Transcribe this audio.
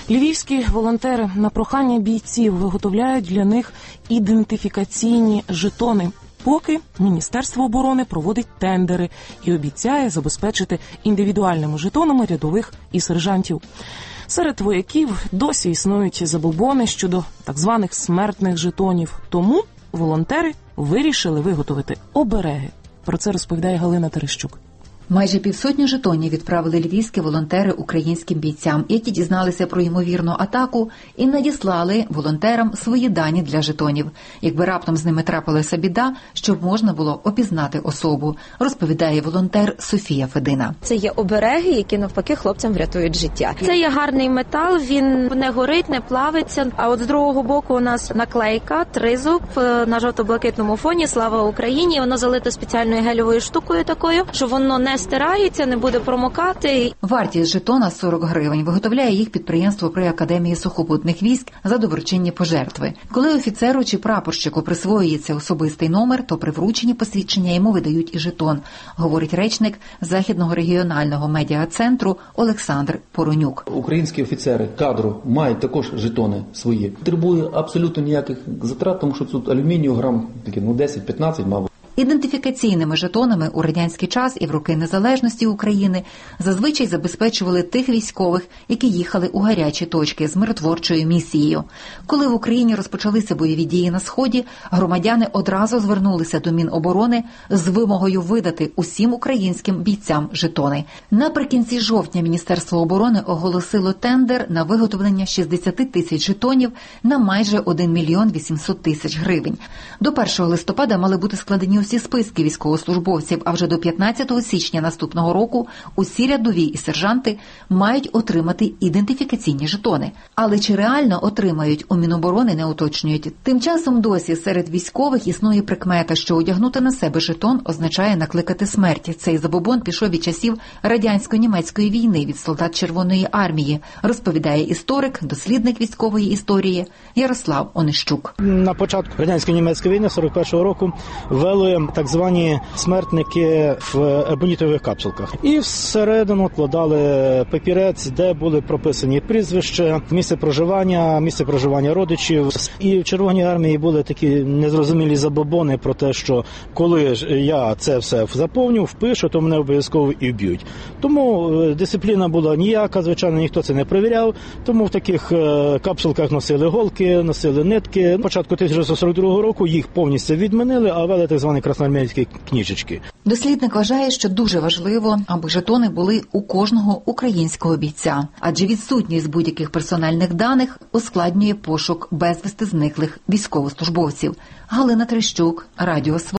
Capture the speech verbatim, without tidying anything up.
Львівські волонтери на прохання бійців виготовляють для них ідентифікаційні жетони, поки Міністерство оборони проводить тендери і обіцяє забезпечити індивідуальними жетонами рядових і сержантів. Серед вояків досі існують забобони щодо так званих смертних жетонів, тому волонтери вирішили виготовити обереги. Про це розповідає Галина Терещук. Майже півсотні жетонів відправили львівські волонтери українським бійцям, які дізналися про ймовірну атаку і надіслали волонтерам свої дані для жетонів. Якби раптом з ними трапилася біда, щоб можна було опізнати особу, розповідає волонтер Софія Федина. Це є обереги, які навпаки хлопцям врятують життя. Це є гарний метал, він не горить, не плавиться. А от з другого боку у нас наклейка, тризуб на жовто-блакитному фоні «Слава Україні». Воно залито спеціальною гелевою штукою такою, щоб воно не стирається, не буде промокати. Вартість жетона сорок гривень. Виготовляє їх підприємство при Академії сухопутних військ за доброчинні пожертви. Коли офіцеру чи прапорщику присвоюється особистий номер, то при врученні посвідчення йому видають і жетон, говорить речник Західного регіонального медіа-центру Олександр Поронюк. Українські офіцери кадру мають також жетони свої. Потребує абсолютно ніяких затрат, тому що тут алюмінію грам ну десять-п'ятнадцять, мабуть. Ідентифікаційними жетонами у радянський час і в роки незалежності України зазвичай забезпечували тих військових, які їхали у гарячі точки з миротворчою місією. Коли в Україні розпочалися бойові дії на Сході, громадяни одразу звернулися до Міноборони з вимогою видати усім українським бійцям жетони. Наприкінці жовтня Міністерство оборони оголосило тендер на виготовлення шістдесят тисяч жетонів на майже один мільйон вісімсот тисяч гривень. До першого листопада мали бути складені усі списки військовослужбовців, а вже до п'ятнадцятого січня наступного року усі рядові і сержанти мають отримати ідентифікаційні жетони. Але чи реально отримають, у Міноборони не уточнюють. Тим часом досі серед військових існує прикмета, що одягнути на себе жетон означає накликати смерть. Цей забобон пішов від часів радянсько-німецької війни від солдат Червоної армії, розповідає історик, дослідник військової історії Ярослав Онищук. На початку радянсько-німецької війни сорок першого року ввели так звані смертники в ебонітових капсулках. І всередину вкладали папірець, де були прописані прізвище, місце проживання, місце проживання родичів. І в Червоній армії були такі незрозумілі забобони про те, що коли ж я це все заповню, впишу, то мене обов'язково і вб'ють. Тому дисципліна була ніяка, звичайно, ніхто це не перевіряв. Тому в таких капсулках носили голки, носили нитки. На початку тисяча дев'ятсот сорок другого року їх повністю відмінили, а ввели так звані красноармійські книжечки. Дослідник вважає, що дуже важливо, аби жетони були у кожного українського бійця, адже відсутність будь-яких персональних даних ускладнює пошук безвісти зниклих військовослужбовців. Галина Терещук, Радіо Свобода.